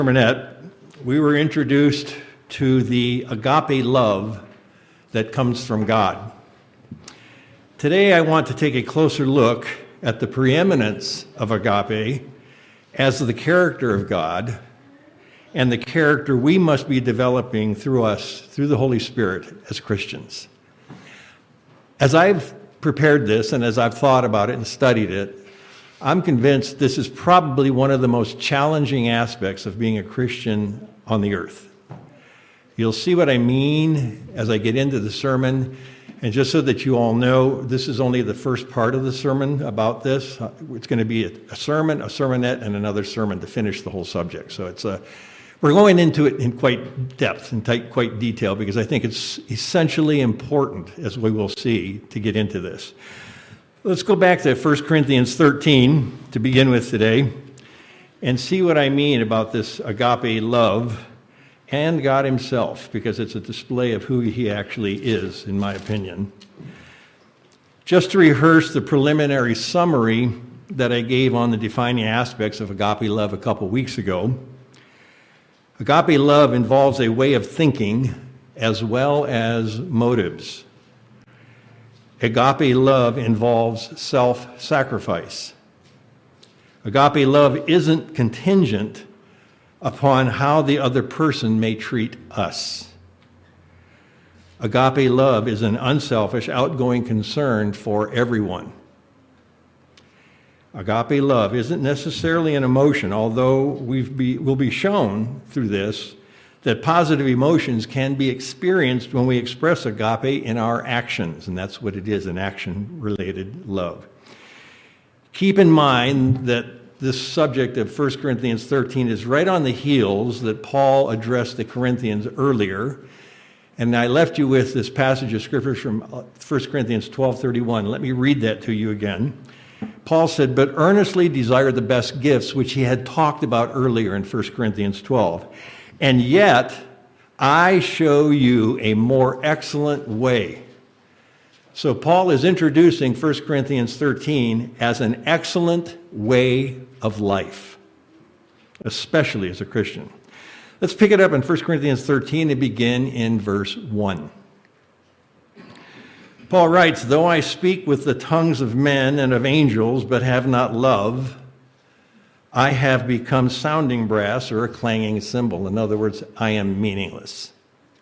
sermonette, we were introduced to the agape love that comes from God. Today, I want to take a closer look at the preeminence of agape as the character of God and the character we must be developing through us, through the Holy Spirit as Christians. As I've prepared this and as I've thought about it and studied it, I'm convinced this is probably one of the most challenging aspects of being a Christian on the earth. You'll see what I mean as I get into the sermon. And just so that you all know, this is only the first part of the sermon about this. It's going to be a sermon, a sermonette, and another sermon to finish the whole subject. So we're going into it in quite depth and quite detail because I think it's essentially important, as we will see, to get into this. Let's go back to 1 Corinthians 13 to begin with today and see what I mean about this agape love and God himself, because it's a display of who he actually is, in my opinion. Just to rehearse the preliminary summary that I gave on the defining aspects of agape love a couple weeks ago, agape love involves a way of thinking as well as motives. Agape love involves self-sacrifice. Agape love isn't contingent upon how the other person may treat us. Agape love is an unselfish, outgoing concern for everyone. Agape love isn't necessarily an emotion, although we'll be shown through this that positive emotions can be experienced when we express agape in our actions, and that's what it is, an action-related love. Keep in mind that this subject of 1 Corinthians 13 is right on the heels that Paul addressed the Corinthians earlier, and I left you with this passage of scripture from 1 Corinthians 12:31. Let me read that to you again. Paul said, "But earnestly desire the best gifts," which he had talked about earlier in 1 Corinthians 12. "And yet I show you a more excellent way." So Paul is introducing 1 Corinthians 13 as an excellent way of life, especially as a Christian. Let's pick it up in 1 Corinthians 13 and begin in verse 1. Paul writes, "Though I speak with the tongues of men and of angels, but have not love, I have become sounding brass or a clanging cymbal." In other words, I am meaningless.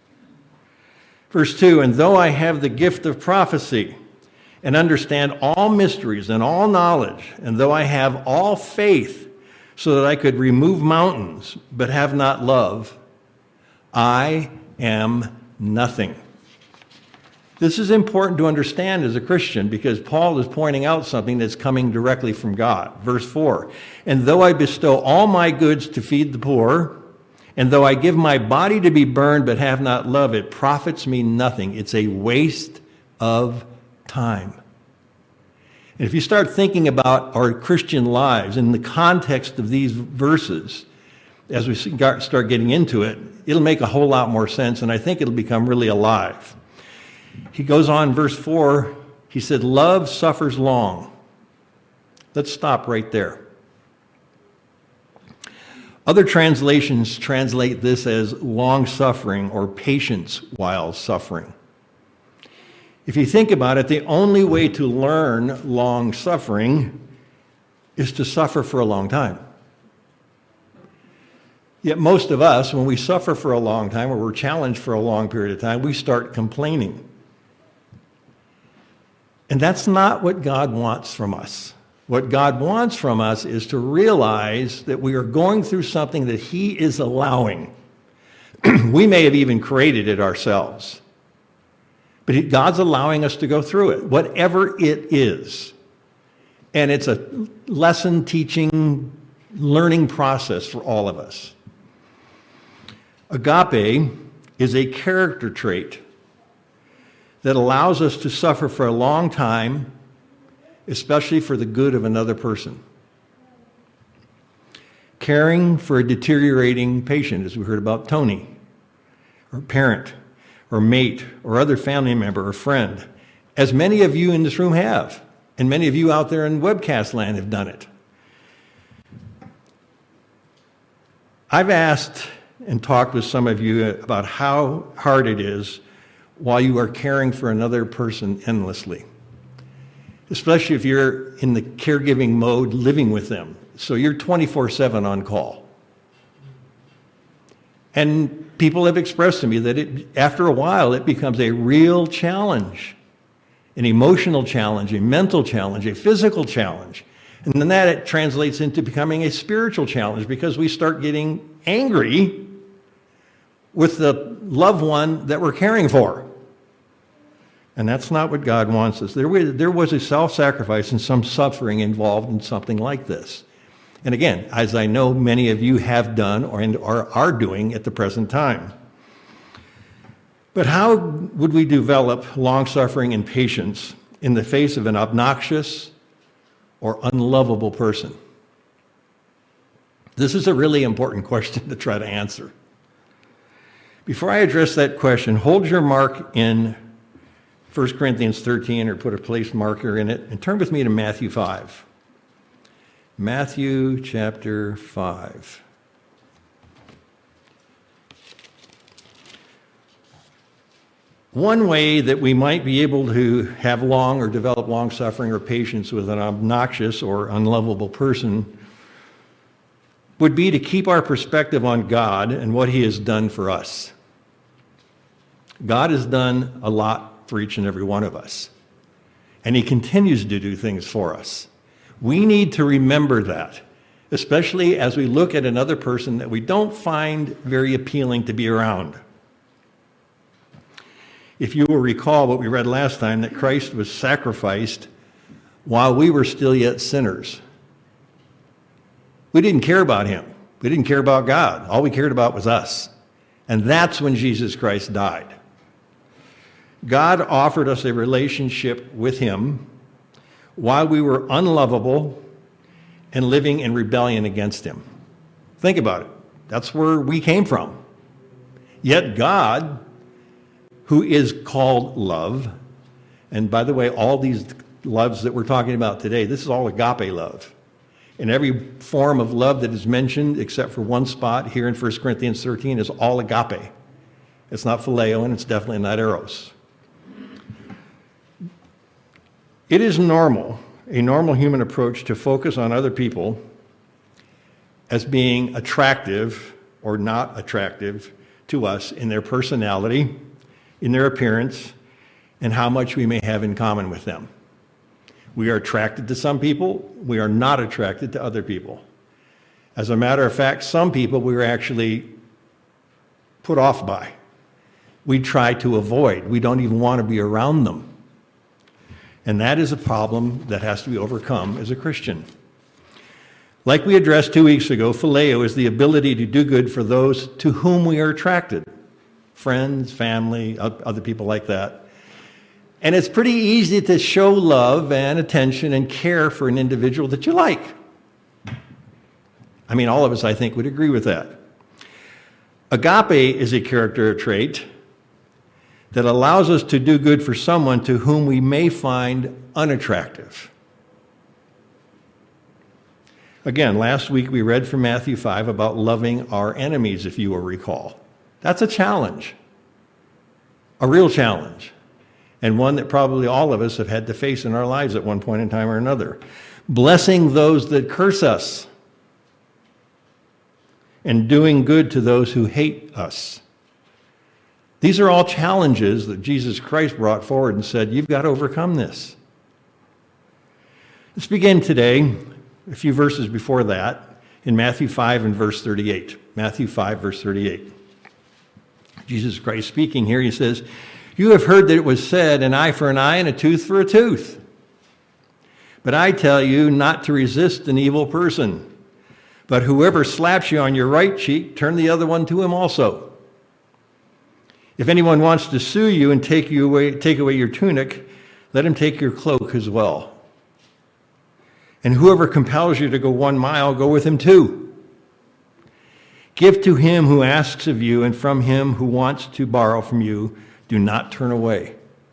Verse 2, "And though I have the gift of prophecy and understand all mysteries and all knowledge, and though I have all faith so that I could remove mountains, but have not love, I am nothing." This is important to understand as a Christian because Paul is pointing out something that's coming directly from God. Verse 4, "And though I bestow all my goods to feed the poor, and though I give my body to be burned but have not love, it profits me nothing." It's a waste of time. And if you start thinking about our Christian lives in the context of these verses, as we start getting into it, it'll make a whole lot more sense, and I think it'll become really alive. He goes on, verse 4, he said, "Love suffers long." Let's stop right there. Other translations translate this as long-suffering or patience while suffering. If you think about it, the only way to learn long-suffering is to suffer for a long time. Yet most of us, when we suffer for a long time or we're challenged for a long period of time, we start complaining. And that's not what God wants from us. What God wants from us is to realize that we are going through something that he is allowing. We may have even created it ourselves. But God's allowing us to go through it, whatever it is. And it's a lesson, teaching, learning process for all of us. Agape is a character trait that allows us to suffer for a long time, especially for the good of another person. Caring for a deteriorating patient, as we heard about Tony, or parent, or mate, or other family member or friend, as many of you in this room have, and many of you out there in webcast land have done it. I've asked and talked with some of you about how hard it is while you are caring for another person endlessly, especially if you're in the caregiving mode living with them. So you're 24/7 on call. And people have expressed to me that after a while it becomes a real challenge, an emotional challenge, a mental challenge, a physical challenge. And then it translates into becoming a spiritual challenge because we start getting angry with the loved one that we're caring for. And that's not what God wants us. There was a self-sacrifice and some suffering involved in something like this. And again, as I know many of you have done or are doing at the present time. But how would we develop long-suffering and patience in the face of an obnoxious or unlovable person? This is a really important question to try to answer. Before I address that question, hold your mark in 1 Corinthians 13 or put a place marker in it and turn with me to Matthew 5. Matthew chapter 5. One way that we might be able to have long or develop long suffering or patience with an obnoxious or unlovable person would be to keep our perspective on God and what He has done for us. God has done a lot for each and every one of us, and He continues to do things for us. We need to remember that, especially as we look at another person that we don't find very appealing to be around. If you will recall what we read last time, that Christ was sacrificed while we were still yet sinners. We didn't care about Him. We didn't care about God. All we cared about was us. And that's when Jesus Christ died. God offered us a relationship with Him while we were unlovable and living in rebellion against Him. Think about it. That's where we came from. Yet God, who is called love, and by the way, all these loves that we're talking about today, this is all agape love. And every form of love that is mentioned, except for one spot here in 1 Corinthians 13, is all agape. It's not phileo, and it's definitely not eros. It is normal, a normal human approach to focus on other people as being attractive or not attractive to us in their personality, in their appearance, and how much we may have in common with them. We are attracted to some people, we are not attracted to other people. As a matter of fact, some people we are actually put off by. We try to avoid. We don't even want to be around them. And that is a problem that has to be overcome as a Christian. Like we addressed 2 weeks ago, phileo is the ability to do good for those to whom we are attracted. Friends, family, other people like that. And it's pretty easy to show love and attention and care for an individual that you like. I mean, all of us, I think, would agree with that. Agape is a character trait that allows us to do good for someone to whom we may find unattractive. Again, last week we read from Matthew 5 about loving our enemies, if you will recall. That's a challenge, a real challenge, and one that probably all of us have had to face in our lives at one point in time or another. Blessing those that curse us and doing good to those who hate us. These are all challenges that Jesus Christ brought forward and said, you've got to overcome this. Let's begin today, a few verses before that, in Matthew 5 and verse 38. Matthew 5, verse 38. Jesus Christ speaking here, he says, you have heard that it was said, an eye for an eye and a tooth for a tooth. But I tell you not to resist an evil person. But whoever slaps you on your right cheek, turn the other one to him also. If anyone wants to sue you and take away your tunic, let him take your cloak as well. And whoever compels you to go 1 mile, go with him 2. Give to him who asks of you, and from him who wants to borrow from you, do not turn away.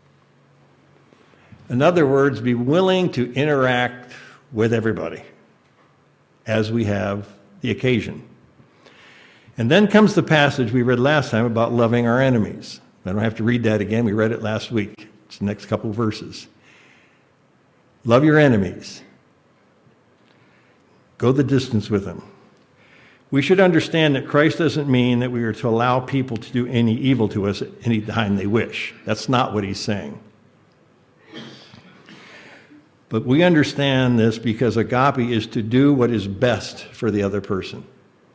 In other words, be willing to interact with everybody as we have the occasion. And then comes the passage we read last time about loving our enemies. I don't have to read that again. We read it last week. It's the next couple of verses. Love your enemies. Go the distance with them. We should understand that Christ doesn't mean that we are to allow people to do any evil to us any time they wish. That's not what he's saying. But we understand this because agape is to do what is best for the other person.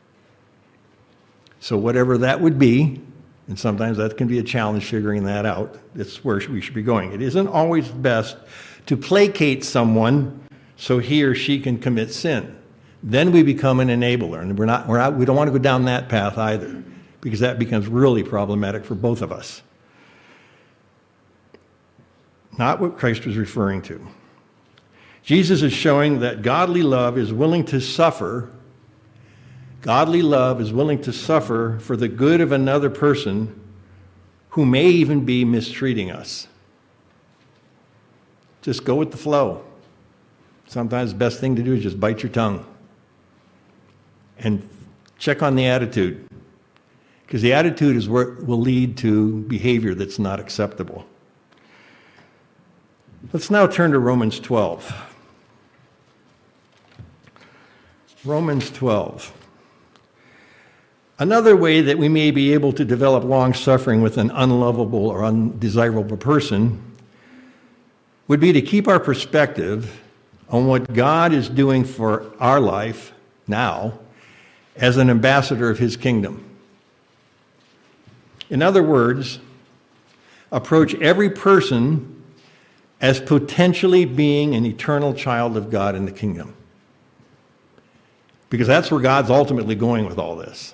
So whatever that would be, and sometimes that can be a challenge figuring that out, that's where we should be going. It isn't always best to placate someone so he or she can commit sin. Then we become an enabler, and we don't want to go down that path either, because that becomes really problematic for both of us. Not what Christ was referring to. Jesus is showing that godly love is willing to suffer. Godly love is willing to suffer for the good of another person who may even be mistreating us. Just go with the flow. Sometimes the best thing to do is just bite your tongue. And check on the attitude. Because the attitude is what will lead to behavior that's not acceptable. Let's now turn to Romans 12. Romans 12. Another way that we may be able to develop long-suffering with an unlovable or undesirable person would be to keep our perspective on what God is doing for our life now as an ambassador of his kingdom. In other words, approach every person as potentially being an eternal child of God in the kingdom. Because that's where God's ultimately going with all this.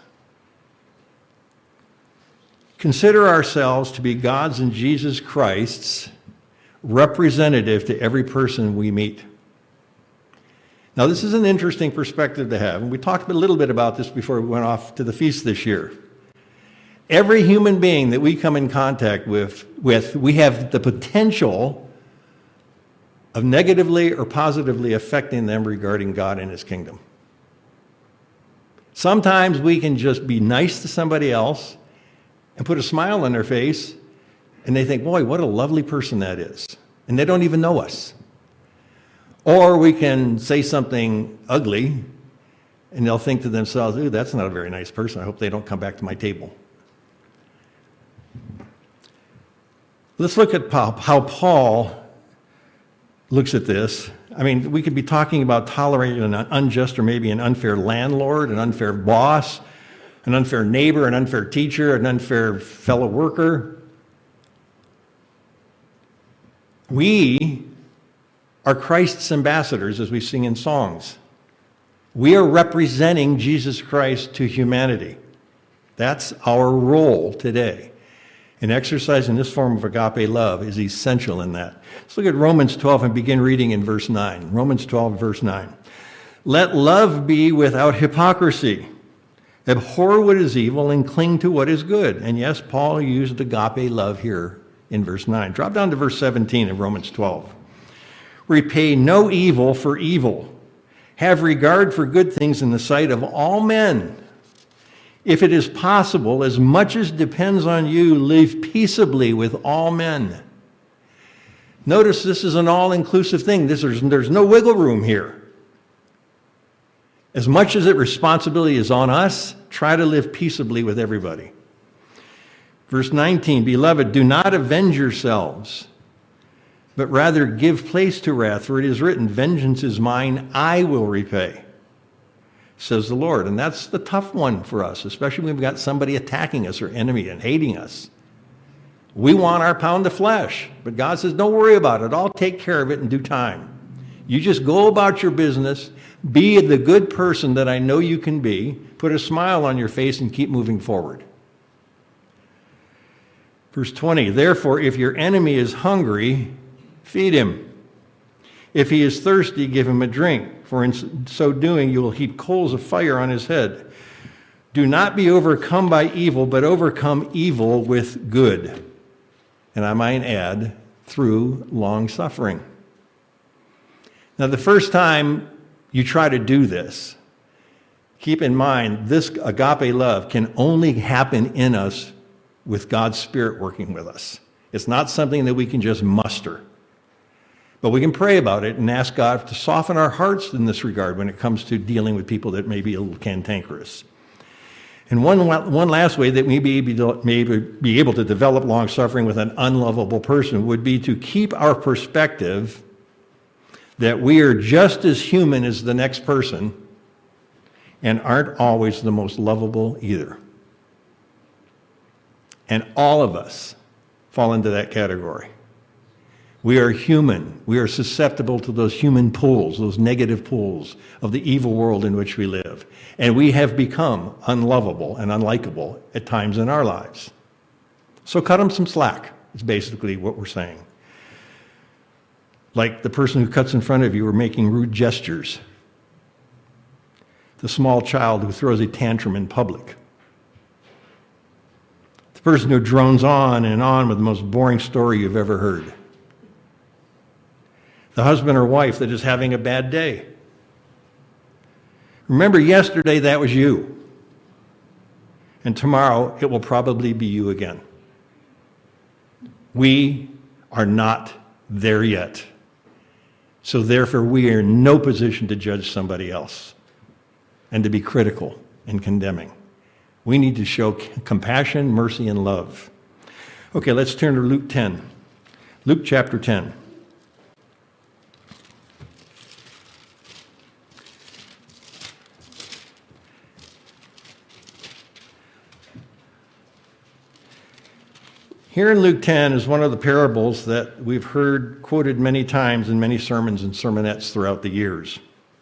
Consider ourselves to be God's and Jesus Christ's representative to every person we meet. Now, this is an interesting perspective to have, and we talked a little bit about this before we went off to the feast this year. Every human being that we come in contact with, we have the potential of negatively or positively affecting them regarding God and his kingdom. Sometimes we can just be nice to somebody else and put a smile on their face, and they think, boy, what a lovely person that is. And they don't even know us. Or we can say something ugly, and they'll think to themselves, ooh, that's not a very nice person. I hope they don't come back to my table. Let's look at how Paul looks at this. I mean, we could be talking about tolerating an unjust or maybe an unfair landlord, an unfair boss, an unfair neighbor, an unfair teacher, an unfair fellow worker. We are Christ's ambassadors, as we sing in songs. We are representing Jesus Christ to humanity. That's our role today. And exercising this form of agape love is essential in that. Let's look at Romans 12 and begin reading in verse 9. Romans 12, verse 9. Let love be without hypocrisy. Abhor what is evil and cling to what is good. And yes, Paul used agape love here in verse 9. Drop down to verse 17 of Romans 12. Repay no evil for evil. Have regard for good things in the sight of all men. If it is possible, as much as depends on you, live peaceably with all men. Notice this is an all-inclusive thing. There's no wiggle room here. As much as the responsibility is on us, try to live peaceably with everybody. Verse 19, Beloved, do not avenge yourselves, but rather give place to wrath, for it is written, Vengeance is mine, I will repay, says the Lord. And that's the tough one for us, especially when we've got somebody attacking us or enemy and hating us. We want our pound of flesh, but God says, don't worry about it. I'll take care of it in due time. You just go about your business, be the good person that I know you can be, put a smile on your face, and keep moving forward. Verse 20, Therefore, if your enemy is hungry, feed him. If he is thirsty, give him a drink, for in so doing you will heap coals of fire on his head. Do not be overcome by evil, but overcome evil with good. And I might add, through long suffering. Now, the first time you try to do this, Keep in mind, this agape love can only happen in us with God's Spirit working with us. It's not something that we can just muster. But we can pray about it and ask God to soften our hearts in this regard when it comes to dealing with people that may be a little cantankerous. And one last way that we may be able to develop long-suffering with an unlovable person would be to keep our perspective that we are just as human as the next person and aren't always the most lovable either. And all of us fall into that category. We are human. We are susceptible to those human pulls, those negative pulls of the evil world in which we live. And we have become unlovable and unlikable at times in our lives. So cut them some slack, is basically what we're saying. Like the person who cuts in front of you or making rude gestures. The small child who throws a tantrum in public. The person who drones on and on with the most boring story you've ever heard. The husband or wife that is having a bad day. Remember, yesterday that was you. And tomorrow it will probably be you again. We are not there yet. So therefore we are in no position to judge somebody else and to be critical and condemning. We need to show compassion, mercy, and love. Okay, let's turn to Luke 10. Luke chapter 10. Here in Luke 10 is one of the parables that we've heard quoted many times in many sermons and sermonettes throughout the years.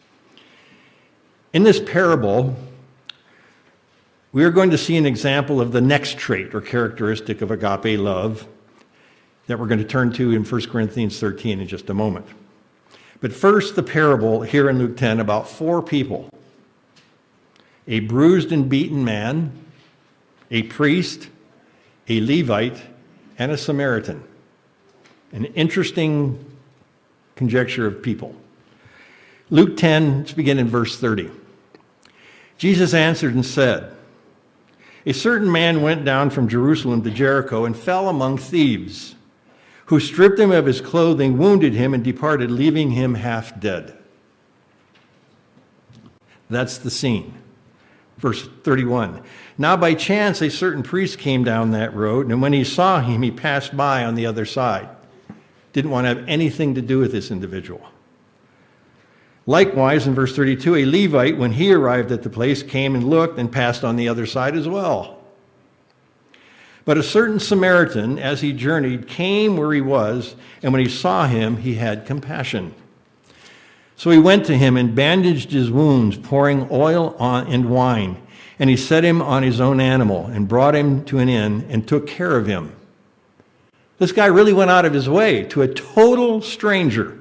In this parable, we are going to see an example of the next trait or characteristic of agape love that we're going to turn to in 1 Corinthians 13 in just a moment. But first, the parable here in Luke 10 about four people. A bruised and beaten man, a priest, a Levite, and a Samaritan. An interesting conjecture of people. Luke 10, let's begin in verse 30. Jesus answered and said, "A certain man went down from Jerusalem to Jericho and fell among thieves, who stripped him of his clothing, wounded him, and departed, leaving him half dead." That's the scene. Verse 31. Now by chance a certain priest came down that road, and when he saw him, he passed by on the other side. Didn't want to have anything to do with this individual. Likewise, in verse 32, a Levite, when he arrived at the place, came and looked and passed on the other side as well. But a certain Samaritan, as he journeyed, came where he was, and when he saw him, he had compassion. So he went to him and bandaged his wounds, pouring oil and wine. And he set him on his own animal and brought him to an inn and took care of him. This guy really went out of his way to a total stranger.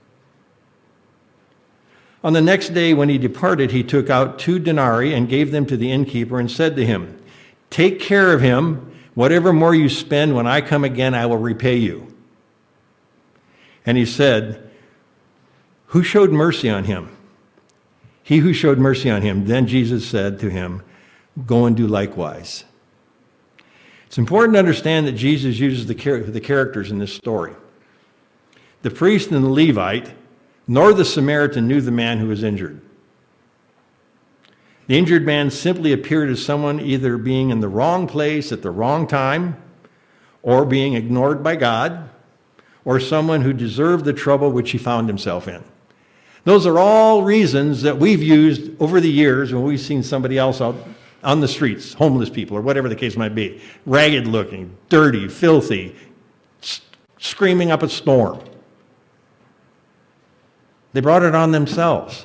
On the next day when he departed, he took out 2 denarii and gave them to the innkeeper and said to him, "Take care of him. Whatever more you spend, when I come again, I will repay you." And he said, "Who showed mercy on him?" He who showed mercy on him. Then Jesus said to him, "Go and do likewise." It's important to understand that Jesus uses the characters in this story. The priest and the Levite, nor the Samaritan, knew the man who was injured. The injured man simply appeared as someone either being in the wrong place at the wrong time, or being ignored by God, or someone who deserved the trouble which he found himself in. Those are all reasons that we've used over the years when we've seen somebody else out on the streets, homeless people or whatever the case might be, ragged looking, dirty, filthy, screaming up a storm. They brought it on themselves.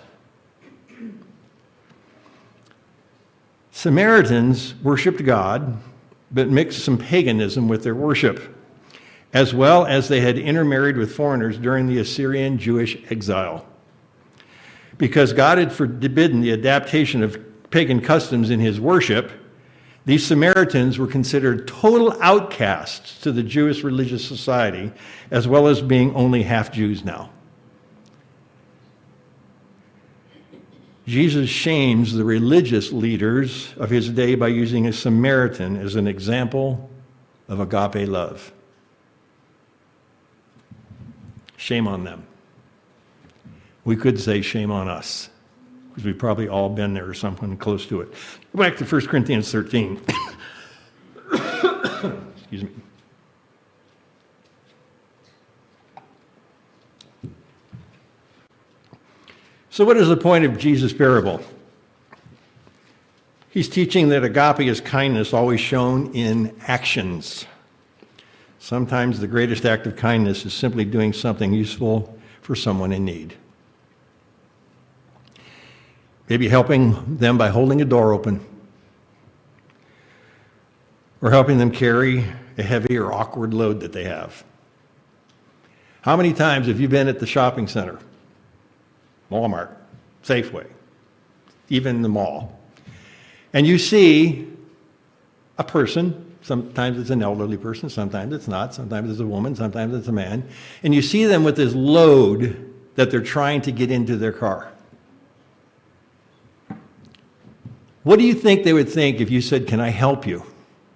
Samaritans worshiped God, but mixed some paganism with their worship, as well as they had intermarried with foreigners during the Assyrian Jewish exile. Because God had forbidden the adaptation of pagan customs in his worship, these Samaritans were considered total outcasts to the Jewish religious society, as well as being only half Jews now. Jesus shames the religious leaders of his day by using a Samaritan as an example of agape love. Shame on them. We could say shame on us, because we've probably all been there or something close to it. Go back to 1 Corinthians 13. Excuse me. So what is the point of Jesus' parable? He's teaching that agape is kindness always shown in actions. Sometimes the greatest act of kindness is simply doing something useful for someone in need. Maybe helping them by holding a door open, or helping them carry a heavy or awkward load that they have. How many times have you been at the shopping center, Walmart, Safeway, even the mall, and you see a person, sometimes it's an elderly person, sometimes it's not, sometimes it's a woman, sometimes it's a man, and you see them with this load that they're trying to get into their car. What do you think they would think if you said, "Can I help you?"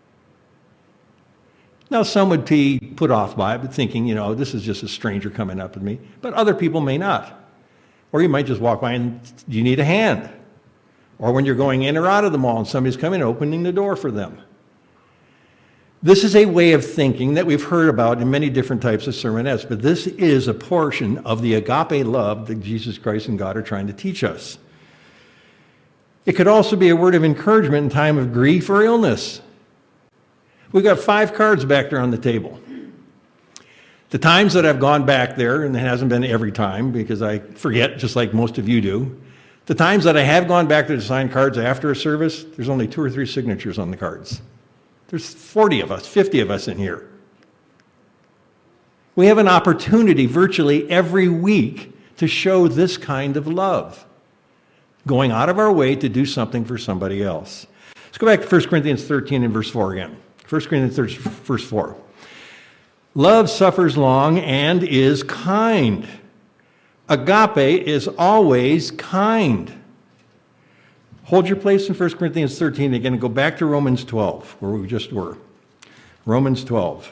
Now, some would be put off by it, but thinking, this is just a stranger coming up with me. But other people may not. Or you might just walk by and, "Do you need a hand?" Or when you're going in or out of the mall and somebody's coming, opening the door for them. This is a way of thinking that we've heard about in many different types of sermonettes, but this is a portion of the agape love that Jesus Christ and God are trying to teach us. It could also be a word of encouragement in time of grief or illness. We've got 5 cards back there on the table. The times that I've gone back there, and it hasn't been every time because I forget just like most of you do, the times that I have gone back there to sign cards after a service, there's only 2 or 3 signatures on the cards. There's 40 of us, 50 of us in here. We have an opportunity virtually every week to show this kind of love, going out of our way to do something for somebody else. Let's go back to 1 Corinthians 13 and verse 4 again. 1 Corinthians 13, verse 4. Love suffers long and is kind. Agape is always kind. Hold your place in 1 Corinthians 13 again and go back to Romans 12, where we just were. Romans 12.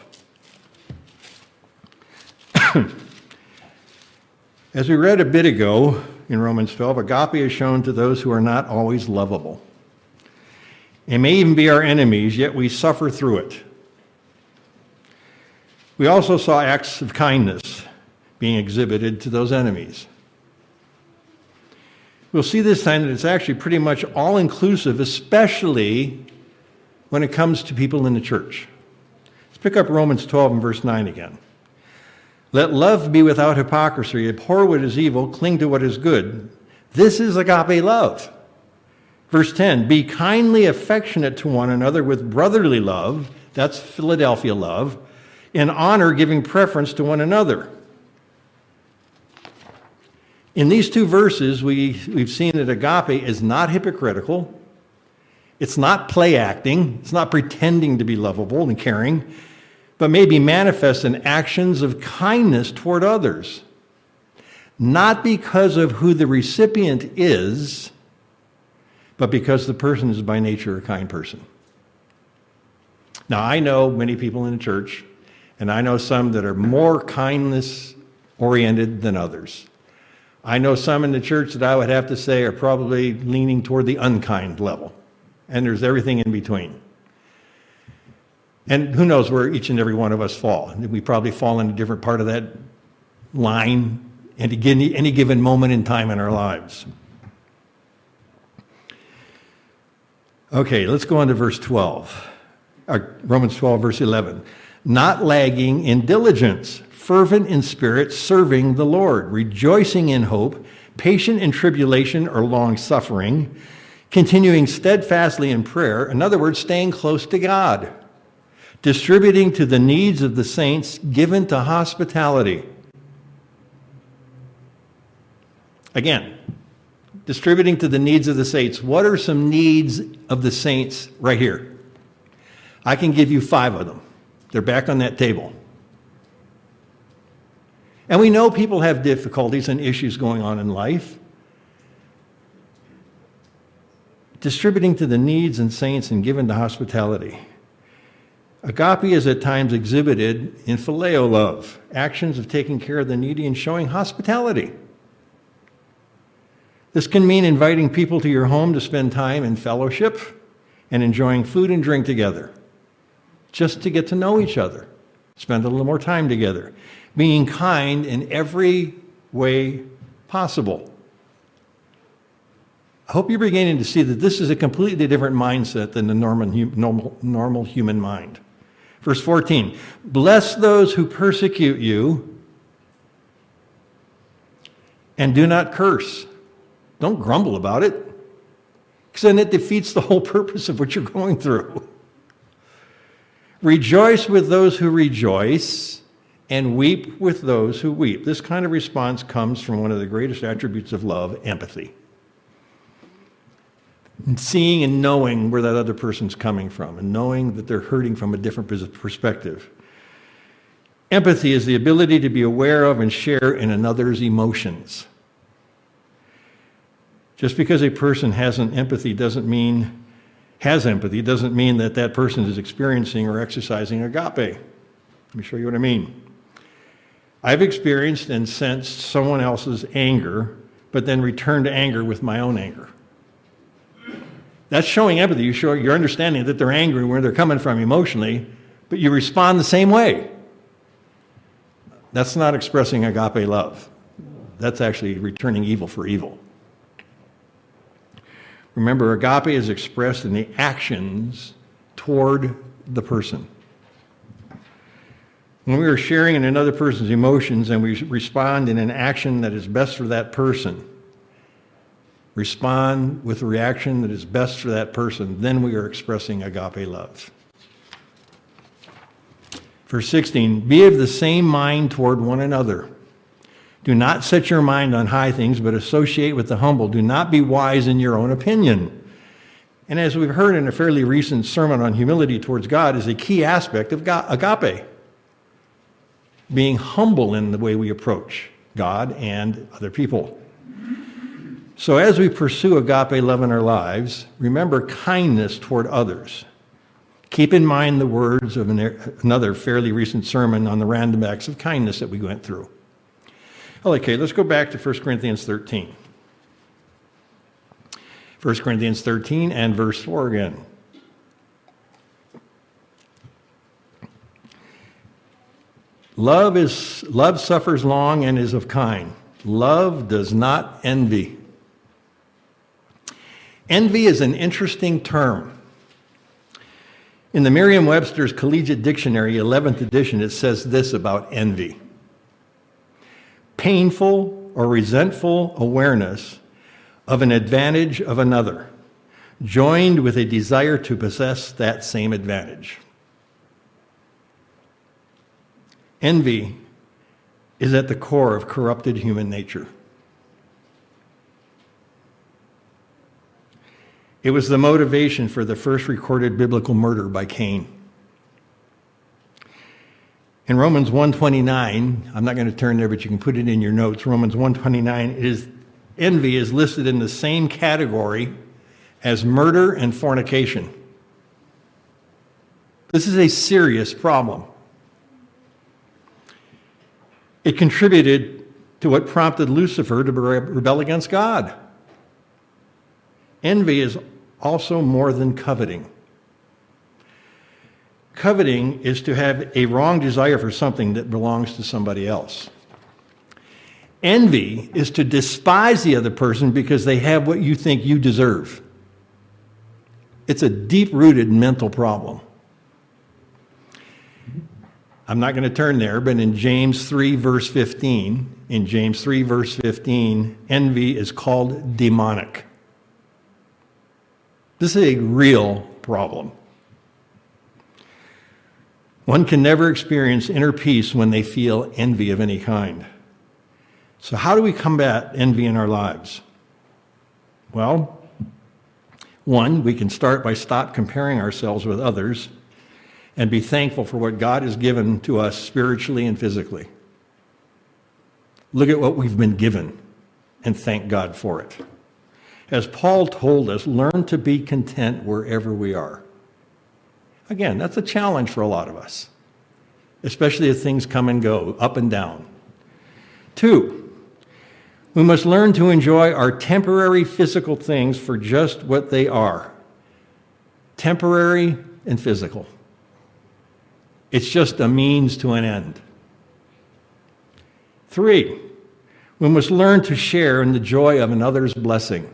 As we read a bit ago in Romans 12, agape is shown to those who are not always lovable. It may even be our enemies, yet we suffer through it. We also saw acts of kindness being exhibited to those enemies. We'll see this time that it's actually pretty much all-inclusive, especially when it comes to people in the church. Let's pick up Romans 12 and verse 9 again. Let love be without hypocrisy. Abhor what is evil, cling to what is good. This is agape love. Verse 10, be kindly affectionate to one another with brotherly love, that's Philadelphia love, in honor giving preference to one another. In these 2 verses, we've seen that agape is not hypocritical. It's not play acting. It's not pretending to be lovable and caring, but may be manifest in actions of kindness toward others. Not because of who the recipient is, but because the person is by nature a kind person. Now, I know many people in the church, and I know some that are more kindness-oriented than others. I know some in the church that I would have to say are probably leaning toward the unkind level, and there's everything in between. And who knows where each and every one of us fall. We probably fall in a different part of that line at any given moment in time in our lives. Okay, let's go on to verse 12. Romans 12, verse 11. Not lagging in diligence, fervent in spirit, serving the Lord, rejoicing in hope, patient in tribulation or long suffering, continuing steadfastly in prayer. In other words, staying close to God, distributing to the needs of the saints, given to hospitality. Again, distributing to the needs of the saints. What are some needs of the saints right here? I can give you 5 of them. They're back on that table. And we know people have difficulties and issues going on in life. distributing to the needs and saints and given to hospitality. Agape is at times exhibited in phileo love, actions of taking care of the needy and showing hospitality. This can mean inviting people to your home to spend time in fellowship and enjoying food and drink together, just to get to know each other, spend a little more time together, being kind in every way possible. I hope you're beginning to see that this is a completely different mindset than the normal human mind. Verse 14, bless those who persecute you and do not curse. Don't grumble about it, because then it defeats the whole purpose of what you're going through. Rejoice with those who rejoice and weep with those who weep. This kind of response comes from one of the greatest attributes of love, empathy. And seeing and knowing where that other person's coming from and knowing that they're hurting from a different perspective. Empathy is the ability to be aware of and share in another's emotions. Just because a person has empathy doesn't mean that that person is experiencing or exercising agape. Let me show you what I mean. I've experienced and sensed someone else's anger, but then returned to anger with my own anger. That's showing empathy. You're understanding that they're angry where they're coming from emotionally, but you respond the same way. That's not expressing agape love. That's actually returning evil for evil. Remember, agape is expressed in the actions toward the person. When we are sharing in another person's emotions and we respond in an action that is best for that person, respond with a reaction that is best for that person, then we are expressing agape love. Verse 16, be of the same mind toward one another. Do not set your mind on high things, but associate with the humble. Do not be wise in your own opinion. And as we've heard in a fairly recent sermon on humility towards God, is a key aspect of agape. Being humble in the way we approach God and other people. So as we pursue agape love in our lives, remember kindness toward others. Keep in mind the words of another fairly recent sermon on the random acts of kindness that we went through. Okay, let's go back to 1 Corinthians 13. 1 Corinthians 13 and verse 4 again. Love suffers long and is of kind. Love does not envy. Envy is an interesting term. In the Merriam-Webster's Collegiate Dictionary, 11th edition, it says this about envy. Painful or resentful awareness of an advantage of another, joined with a desire to possess that same advantage. Envy is at the core of corrupted human nature. It was the motivation for the first recorded biblical murder by Cain. In Romans 1:29, I'm not going to turn there, but you can put it in your notes. Romans 1:29 envy is listed in the same category as murder and fornication. This is a serious problem. It contributed to what prompted Lucifer to rebel against God. Envy is also more than coveting. Coveting is to have a wrong desire for something that belongs to somebody else. Envy is to despise the other person because they have what you think you deserve. It's a deep-rooted mental problem. I'm not going to turn there, but in James 3, verse 15, envy is called demonic. This is a real problem. One can never experience inner peace when they feel envy of any kind. So how do we combat envy in our lives? Well, one, we can start by stop comparing ourselves with others and be thankful for what God has given to us spiritually and physically. Look at what we've been given and thank God for it. As Paul told us, learn to be content wherever we are. Again, that's a challenge for a lot of us, especially as things come and go, up and down. 2, we must learn to enjoy our temporary physical things for just what they are. Temporary and physical. It's just a means to an end. 3, we must learn to share in the joy of another's blessing.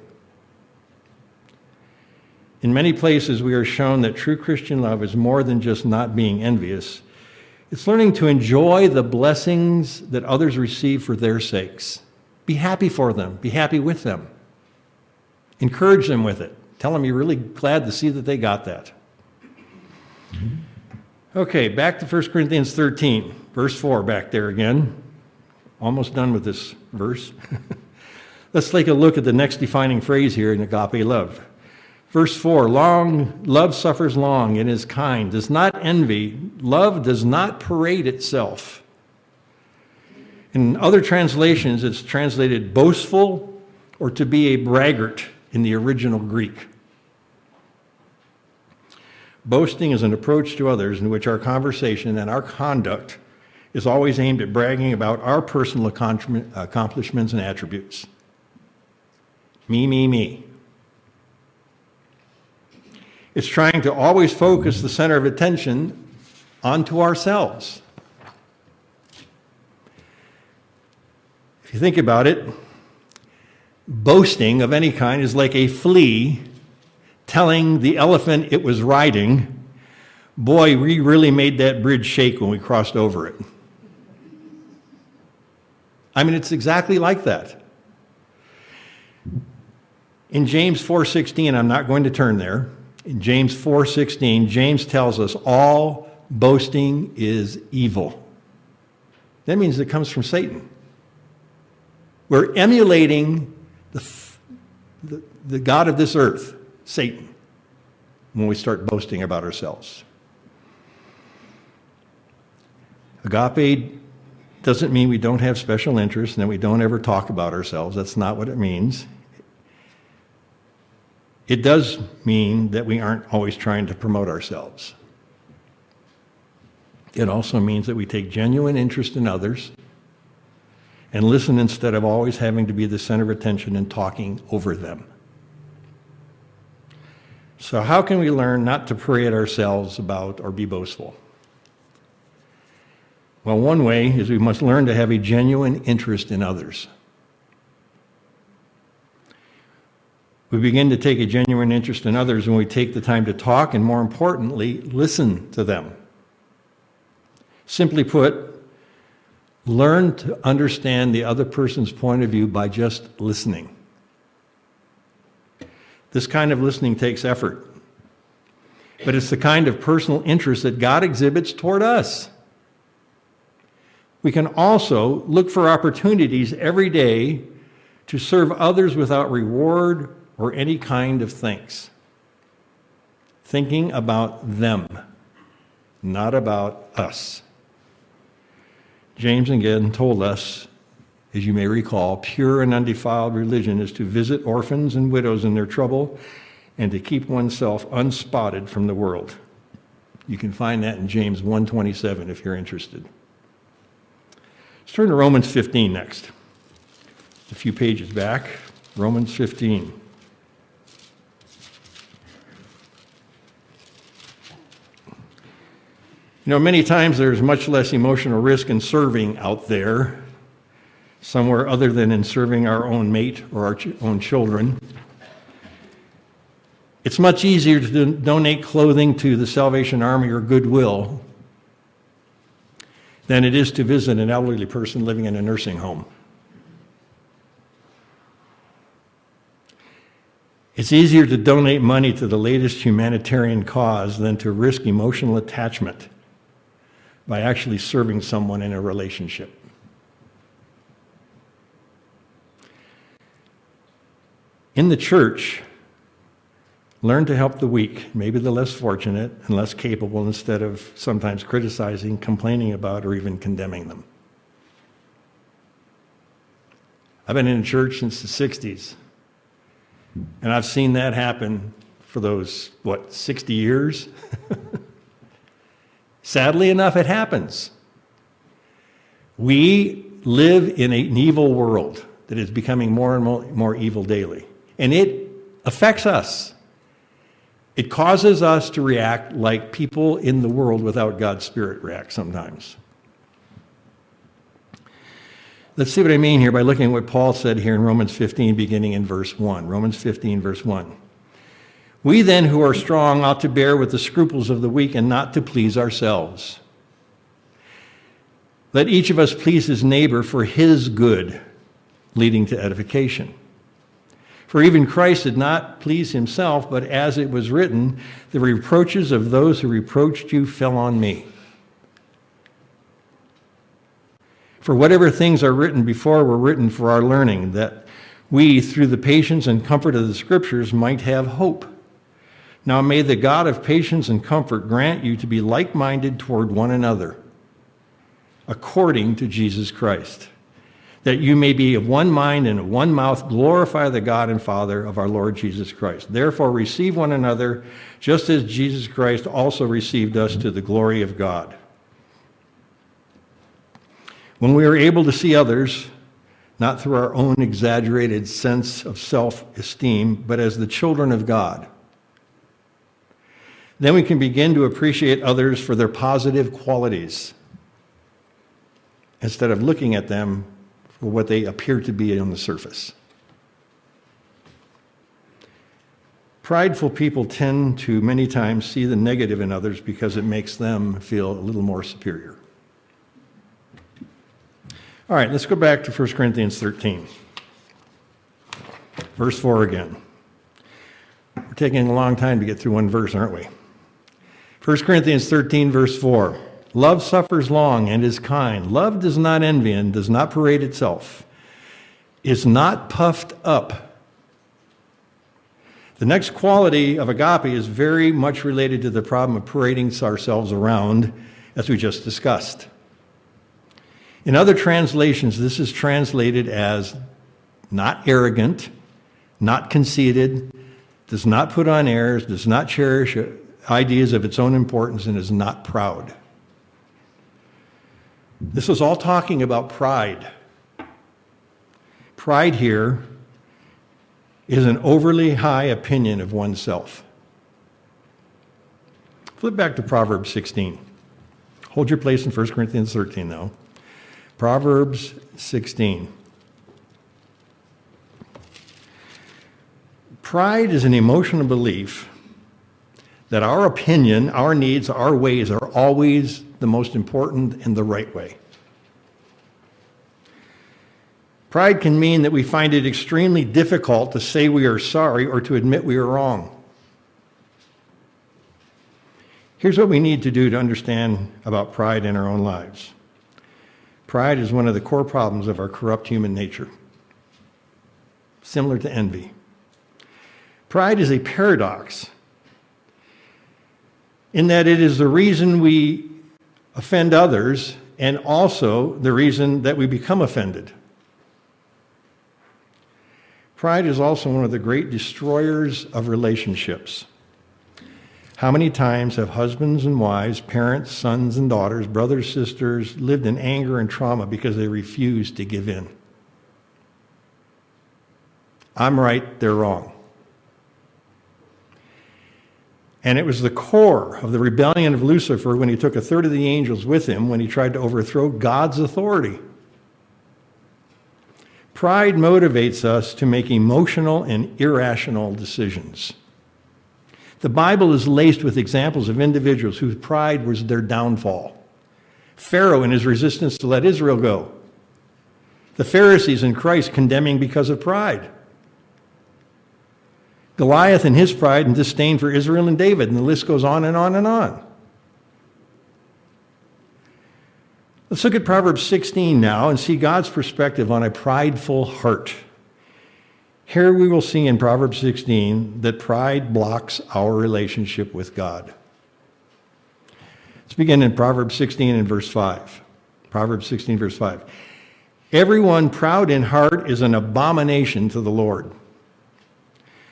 In many places, we are shown that true Christian love is more than just not being envious. It's learning to enjoy the blessings that others receive for their sakes. Be happy for them. Be happy with them. Encourage them with it. Tell them you're really glad to see that they got that. Okay, back to 1 Corinthians 13, verse 4, back there again. Almost done with this verse. Let's take a look at the next defining phrase here in agape love. Verse 4, love suffers long and is kind, does not envy. Love does not parade itself. In other translations, it's translated boastful or to be a braggart in the original Greek. Boasting is an approach to others in which our conversation and our conduct is always aimed at bragging about our personal accomplishments and attributes. Me, me, me. It's trying to always focus the center of attention onto ourselves. If you think about it, boasting of any kind is like a flea telling the elephant it was riding, "Boy, we really made that bridge shake when we crossed over it." I mean, it's exactly like that. In James 4:16, I'm not going to turn there. In James 4:16, James tells us all boasting is evil. That means it comes from Satan. We're emulating the God of this earth, Satan, when we start boasting about ourselves. Agape doesn't mean we don't have special interests and that we don't ever talk about ourselves. That's not what it means. It does mean that we aren't always trying to promote ourselves. It also means that we take genuine interest in others and listen instead of always having to be the center of attention and talking over them. So how can we learn not to parade ourselves about or be boastful? Well, one way is we must learn to have a genuine interest in others. We begin to take a genuine interest in others when we take the time to talk and, more importantly, listen to them. Simply put, learn to understand the other person's point of view by just listening. This kind of listening takes effort, but it's the kind of personal interest that God exhibits toward us. We can also look for opportunities every day to serve others without reward or any kind of thanks. Thinking about them, not about us. James again told us, as you may recall, pure and undefiled religion is to visit orphans and widows in their trouble and to keep oneself unspotted from the world. You can find that in James 1:27 if you're interested. Let's turn to Romans 15 next. A few pages back, Romans 15. You know, many times there's much less emotional risk in serving out there, somewhere other than in serving our own mate or our own children. It's much easier to donate clothing to the Salvation Army or Goodwill than it is to visit an elderly person living in a nursing home. It's easier to donate money to the latest humanitarian cause than to risk emotional attachment by actually serving someone in a relationship. In the church, learn to help the weak, maybe the less fortunate and less capable, instead of sometimes criticizing, complaining about, or even condemning them. I've been in church since the 60s. And I've seen that happen for those, 60 years? Sadly enough, it happens. We live in an evil world that is becoming more and more evil daily. And it affects us. It causes us to react like people in the world without God's Spirit react sometimes. Let's see what I mean here by looking at what Paul said here in Romans 15, beginning in verse 1. Romans 15, verse 1. We then who are strong ought to bear with the scruples of the weak and not to please ourselves. Let each of us please his neighbor for his good, leading to edification. For even Christ did not please himself, but as it was written, the reproaches of those who reproached you fell on me. For whatever things are written before were written for our learning, that we, through the patience and comfort of the Scriptures, might have hope. Now may the God of patience and comfort grant you to be like-minded toward one another, according to Jesus Christ, that you may be of one mind and of one mouth glorify the God and Father of our Lord Jesus Christ. Therefore receive one another, just as Jesus Christ also received us to the glory of God. When we are able to see others, not through our own exaggerated sense of self-esteem, but as the children of God, then we can begin to appreciate others for their positive qualities instead of looking at them for what they appear to be on the surface. Prideful people tend to many times see the negative in others because it makes them feel a little more superior. All right, let's go back to 1 Corinthians 13. Verse 4 again. We're taking a long time to get through one verse, aren't we? 1 Corinthians 13, verse 4. Love suffers long and is kind. Love does not envy and does not parade itself, is not puffed up. The next quality of agape is very much related to the problem of parading ourselves around, as we just discussed. In other translations, this is translated as not arrogant, not conceited, does not put on airs, does not cherish ideas of its own importance, and is not proud. This is all talking about pride. Pride here is an overly high opinion of oneself. Flip back to Proverbs 16. Hold your place in 1 Corinthians 13, though. Proverbs 16. Pride is an emotional belief that our opinion, our needs, our ways are always the most important and the right way. Pride can mean that we find it extremely difficult to say we are sorry or to admit we are wrong. Here's what we need to do to understand about pride in our own lives. Pride is one of the core problems of our corrupt human nature, similar to envy. Pride is a paradox in that it is the reason we offend others and also the reason that we become offended. Pride is also one of the great destroyers of relationships. How many times have husbands and wives, parents, sons and daughters, brothers, sisters lived in anger and trauma because they refused to give in? I'm right, they're wrong. And it was the core of the rebellion of Lucifer when he took a third of the angels with him when he tried to overthrow God's authority. Pride motivates us to make emotional and irrational decisions. The Bible is laced with examples of individuals whose pride was their downfall. Pharaoh in his resistance to let Israel go. The Pharisees in Christ condemning because of pride. Goliath in his pride and disdain for Israel and David, and the list goes on and on and on. Let's look at Proverbs 16 now and see God's perspective on a prideful heart. Here we will see in Proverbs 16 that pride blocks our relationship with God. Let's begin in Proverbs 16 and verse 5. Proverbs 16, verse 5. Everyone proud in heart is an abomination to the Lord.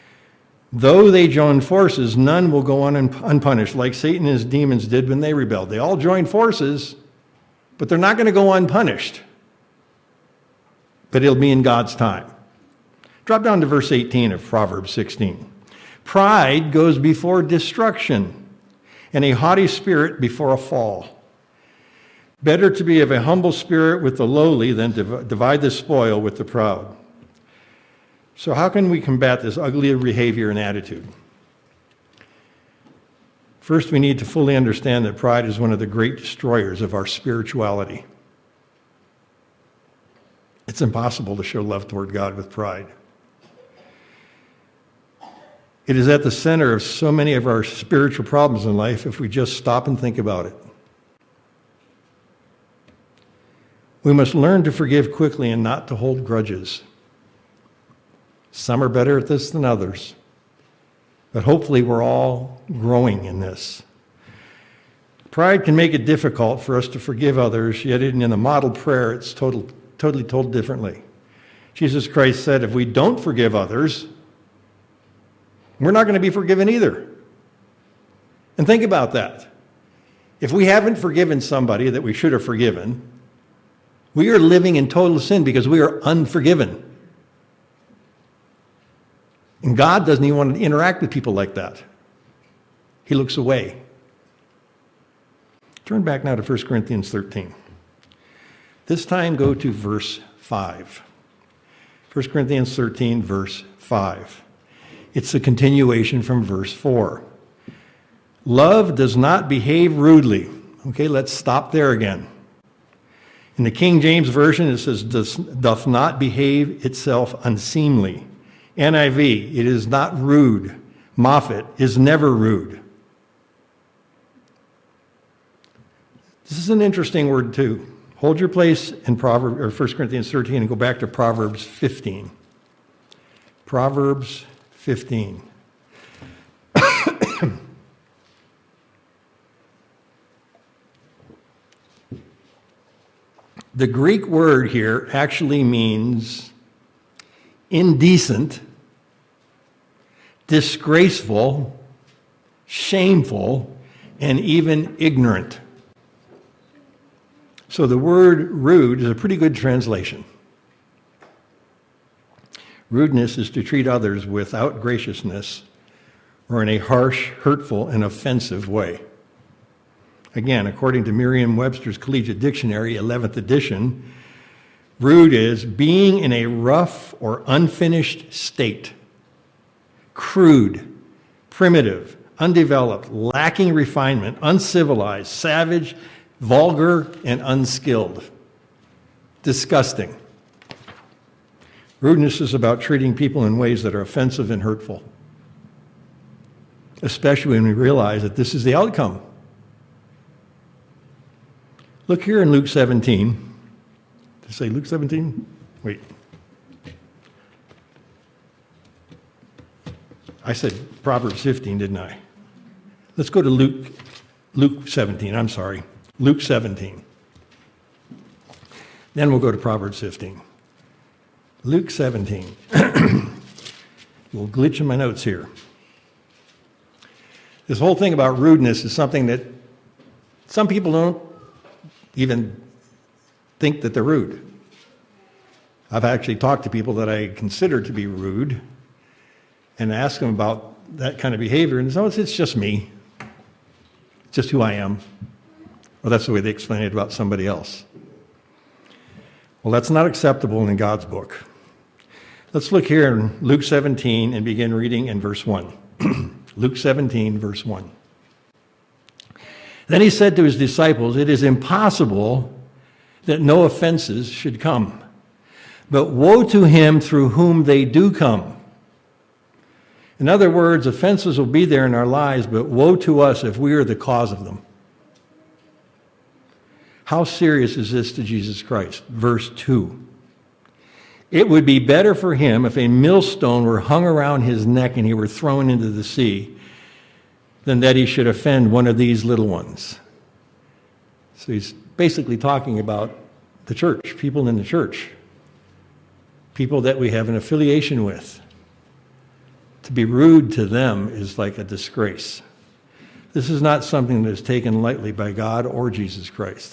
Though they join forces, none will go unpunished, like Satan and his demons did when they rebelled. They all joined forces, but they're not going to go unpunished. But it'll be in God's time. Drop down to verse 18 of Proverbs 16. Pride goes before destruction, and a haughty spirit before a fall. Better to be of a humble spirit with the lowly than to divide the spoil with the proud. So how can we combat this ugly behavior and attitude? First, we need to fully understand that pride is one of the great destroyers of our spirituality. It's impossible to show love toward God with pride. It is at the center of so many of our spiritual problems in life if we just stop and think about it. We must learn to forgive quickly and not to hold grudges. Some are better at this than others, but hopefully we're all growing in this. Pride can make it difficult for us to forgive others, yet in the model prayer it's totally told differently. Jesus Christ said, if we don't forgive others, we're not going to be forgiven either. And think about that. If we haven't forgiven somebody that we should have forgiven, we are living in total sin because we are unforgiven. And God doesn't even want to interact with people like that. He looks away. Turn back now to 1 Corinthians 13. This time go to verse 5. 1 Corinthians 13, verse 5. It's a continuation from verse 4. Love does not behave rudely. Okay, let's stop there again. In the King James Version, it says, doth not behave itself unseemly. NIV, it is not rude. Moffat is never rude. This is an interesting word too. Hold your place in 1 Corinthians 13 and go back to Proverbs 15. Proverbs 15. The Greek word here actually means indecent, disgraceful, shameful, and even ignorant. So the word rude is a pretty good translation. Rudeness is to treat others without graciousness or in a harsh, hurtful, and offensive way. Again, according to Merriam-Webster's Collegiate Dictionary, 11th edition, rude is being in a rough or unfinished state, crude, primitive, undeveloped, lacking refinement, uncivilized, savage, vulgar, and unskilled. Disgusting. Rudeness is about treating people in ways that are offensive and hurtful, especially when we realize that this is the outcome. Look here in Luke 17. Did I say Luke 17? Wait. I said Proverbs 15, didn't I? Let's go to Luke 17. I'm sorry. Luke 17. Then we'll go to Proverbs 15. Luke 17. We'll glitch in my notes here. This whole thing about rudeness is something that some people don't even think that they're rude. I've actually talked to people that I consider to be rude and ask them about that kind of behavior, and so it's just me. It's just who I am. Well, that's the way they explain it about somebody else. Well, that's not acceptable in God's book. Let's look here in Luke 17 and begin reading in verse 1. Luke 17, verse 1. Then he said to his disciples, it is impossible that no offenses should come, but woe to him through whom they do come. In other words, offenses will be there in our lives, but woe to us if we are the cause of them. How serious is this to Jesus Christ? Verse 2. It would be better for him if a millstone were hung around his neck and he were thrown into the sea than that he should offend one of these little ones. So he's basically talking about the church, people in the church, people that we have an affiliation with. To be rude to them is like a disgrace. This is not something that is taken lightly by God or Jesus Christ.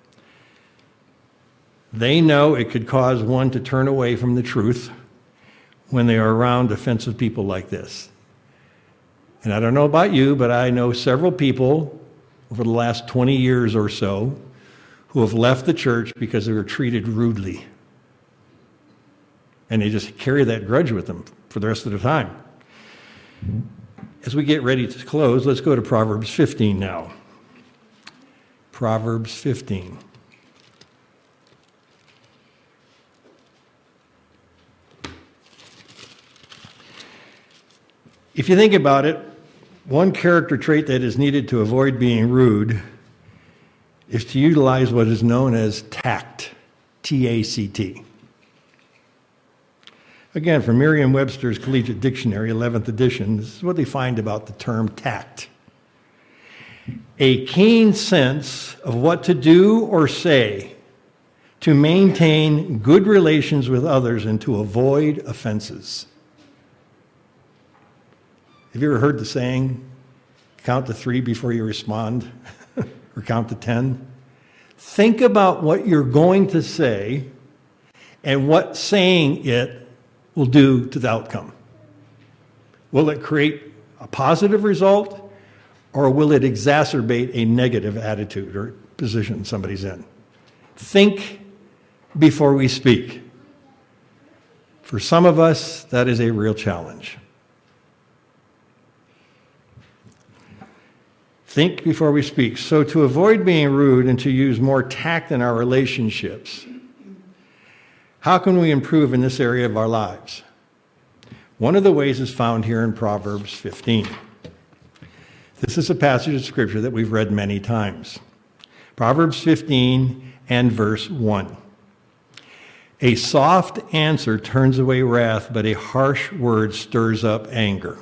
They know it could cause one to turn away from the truth when they are around offensive people like this. And I don't know about you, but I know several people over the last 20 years or so who have left the church because they were treated rudely. And they just carry that grudge with them for the rest of the time. As we get ready to close, let's go to Proverbs 15 now. Proverbs 15. If you think about it, one character trait that is needed to avoid being rude is to utilize what is known as tact, T-A-C-T. Again, from Merriam-Webster's Collegiate Dictionary, 11th edition, this is what they find about the term tact. A keen sense of what to do or say to maintain good relations with others and to avoid offenses. Have you ever heard the saying, count to 3 before you respond, or count to 10? Think about what you're going to say and what saying it will do to the outcome. Will it create a positive result, or will it exacerbate a negative attitude or position somebody's in? Think before we speak. For some of us, that is a real challenge. Think before we speak. So to avoid being rude and to use more tact in our relationships, how can we improve in this area of our lives? One of the ways is found here in Proverbs 15. This is a passage of Scripture that we've read many times. Proverbs 15 and verse 1. A soft answer turns away wrath, but a harsh word stirs up anger.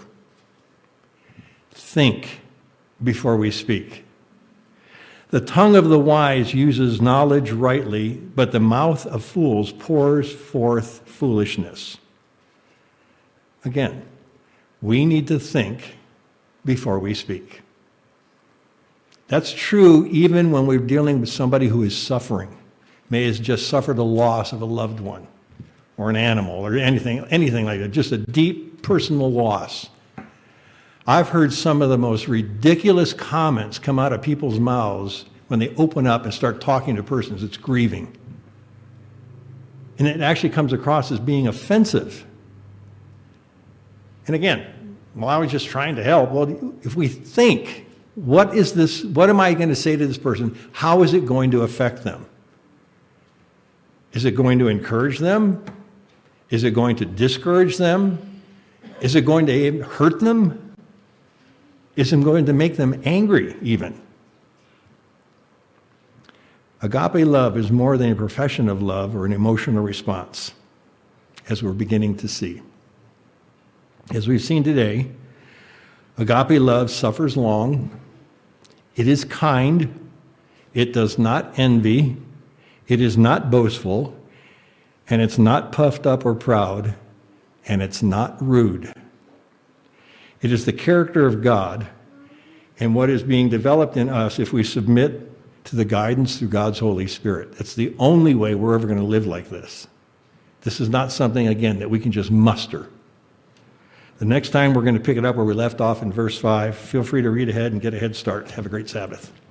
Think before we speak. The tongue of the wise uses knowledge rightly, but the mouth of fools pours forth foolishness. Again, we need to think before we speak. That's true even when we're dealing with somebody who is suffering. May has just suffered a loss of a loved one, or an animal, or anything like that, just a deep personal loss. I've heard some of the most ridiculous comments come out of people's mouths when they open up and start talking to persons that's grieving. And it actually comes across as being offensive. And again, well, I was just trying to help. Well, if we think, what am I going to say to this person? How is it going to affect them? Is it going to encourage them? Is it going to discourage them? Is it going to hurt them? Is it going to make them angry even? Agape love is more than a profession of love or an emotional response, as we're beginning to see. As we've seen today, agape love suffers long, it is kind, it does not envy, it is not boastful, and it's not puffed up or proud, and it's not rude. It is the character of God and what is being developed in us if we submit to the guidance through God's Holy Spirit. That's the only way we're ever going to live like this. This is not something, again, that we can just muster. The next time we're going to pick it up where we left off in verse 5. Feel free to read ahead and get a head start. Have a great Sabbath.